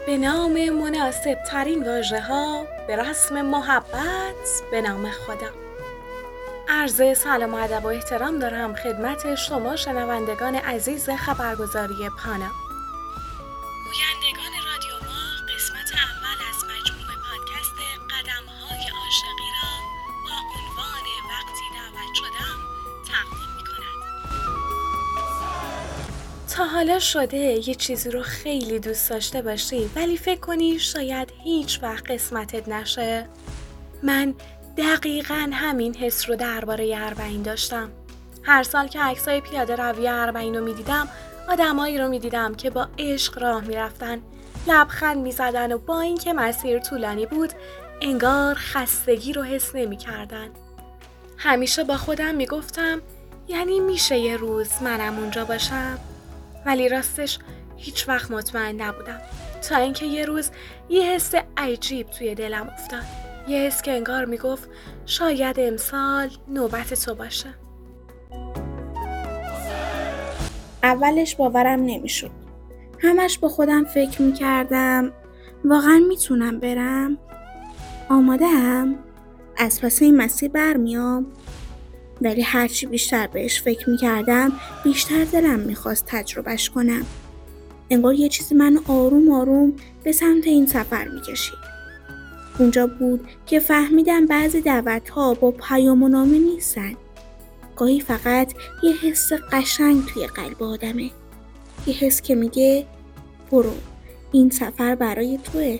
به نام مناسب ترین واژه ها به رسم محبت به نام خدا. عرض سلام و ادب و احترام دارم خدمت شما شنوندگان عزیز خبرگزاری پانا. گویندگان رادیو ما قسمت اول از مجموعه پادکست قدم‌های عاشقی را با عنوان وقتی دعوت شدم تقدیم می‌کند. تا حالا شده یه چیزی رو خیلی دوست داشته باشی ولی فکر کنی شاید هیچ وقت قسمتت نشه؟ من دقیقاً همین حس رو درباره اربعین داشتم. هر سال که عکسای پیاده روی اربعین رو می‌دیدم، آدمایی رو می‌دیدم که با عشق راه می‌رفتن، لبخند می‌زدن و با اینکه مسیر طولانی بود، انگار خستگی رو حس نمی‌کردن. همیشه با خودم میگفتم یعنی میشه یه روز منم اونجا باشم؟ ولی راستش هیچ وقت مطمئن نبودم تا اینکه یه روز یه حس عجیب توی دلم افتاد. یه حس که انگار میگفت شاید امسال نوبت تو باشه. اولش باورم نمیشد. همش با خودم فکر میکردم واقعا میتونم برم؟ آماده‌ام؟ از پس این مسیر برمیام؟ ولی هرچی بیشتر بهش فکر میکردم بیشتر دلم میخواست تجربهش کنم. انگار یه چیزی منو آروم آروم به سمت این سفر میکشید. اونجا بود که فهمیدم بعضی دعوت‌ها با پیام و نامه نیستن. گاهی فقط یه حس قشنگ توی قلب آدمه. یه حس که میگه برو، این سفر برای توئه.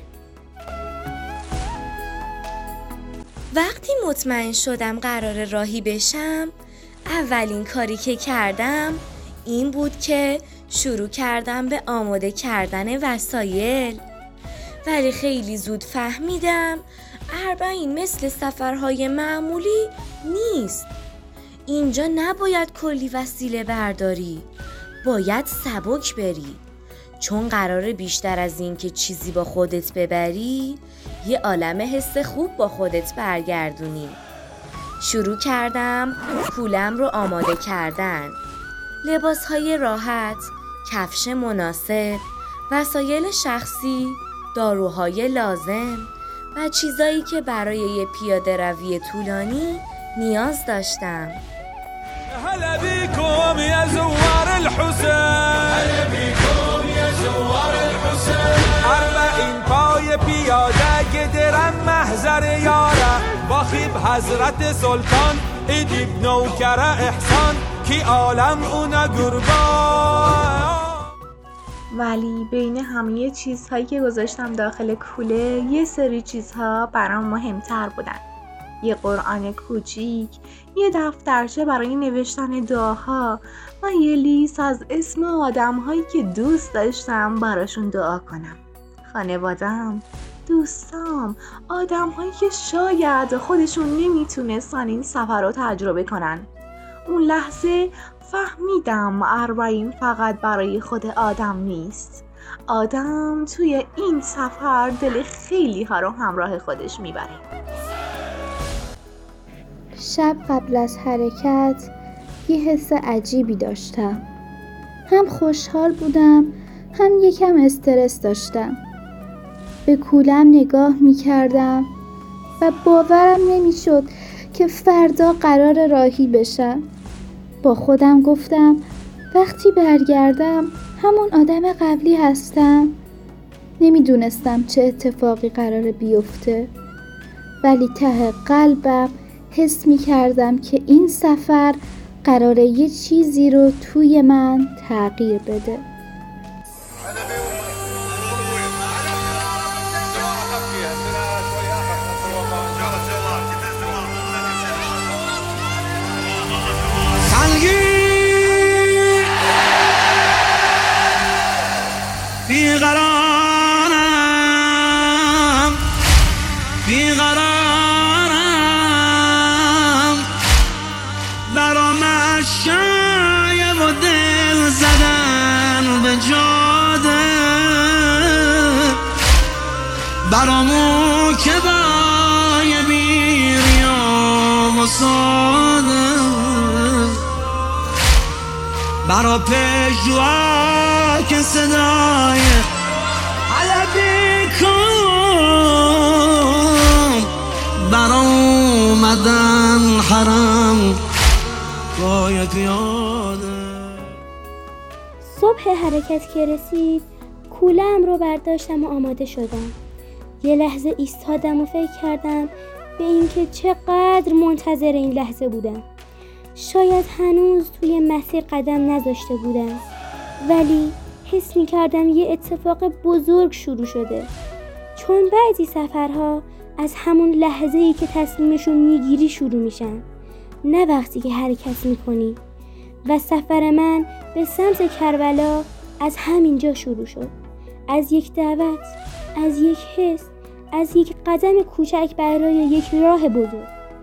وقتی مطمئن شدم قرار راهی بشم، اولین کاری که کردم این بود که شروع کردم به آماده کردن وسایل. ولی خیلی زود فهمیدم اربعین مثل سفرهای معمولی نیست. اینجا نباید کلی وسیله برداری، باید سبک بری، چون قراره بیشتر از این که چیزی با خودت ببری یه عالم حس خوب با خودت برگردونی. شروع کردم پولم رو آماده کردن، لباسهای راحت، کفش مناسب، وسایل شخصی، داروهای لازم و چیزایی که برای یه پیاده روی طولانی نیاز داشتم. هلا بيكم يا زوار الحسين، هلا بيكم يا زوار الحسين. اربعین پای پیاده گدرم محضر یاره، واخیب حضرت سلطان ادیب نوکر احسان کی عالم اونا قربان. ولی بین همه چیزهایی که گذاشتم داخل کوله یه سری چیزها برام مهمتر بودن. یه قرآن کوچیک، یه دفترچه برای نوشتن دعاها و یه لیست از اسم آدم‌هایی که دوست داشتم براشون دعا کنم. خانواده‌ام، دوستام، آدم‌هایی که شاید خودشون نمیتونستن این سفر رو تجربه کنن. اون لحظه فهمیدم اربعین فقط برای خود آدم نیست. آدم توی این سفر دل خیلی ها رو همراه خودش میبره. شب قبل از حرکت یه حس عجیبی داشتم. هم خوشحال بودم، هم یکم استرس داشتم. به کولم نگاه می‌کردم و باورم نمی‌شد که فردا قرار راهی بشم. با خودم گفتم وقتی برگردم همون آدم قبلی هستم. نمیدونستم چه اتفاقی قراره بیفته، ولی ته قلبم حس می‌کردم که این سفر قراره یه چیزی رو توی من تغییر بده. بیقرارم برام شایه و دل زدن به جاده، برامو که بای بیریا و ساده، برا پژوها که صدای برآمدن حرم باید یاده. صبح حرکت که رسید کوله‌ام رو برداشتم و آماده شدم. یه لحظه ایستادم و فکر کردم به اینکه چقدر منتظر این لحظه بودم. شاید هنوز توی مسیر قدم نذاشته بودم، ولی حس می‌کردم یه اتفاق بزرگ شروع شده. چون بعضی سفرها از همون لحظه‌ای که تصمیمشون میگیری شروع میشن، نه وقتی که حرکت میکنی. و سفر من به سمت کربلا از همینجا شروع شد. از یک دعوت، از یک حس، از یک قدم کوچک برای یک راه بزرگ.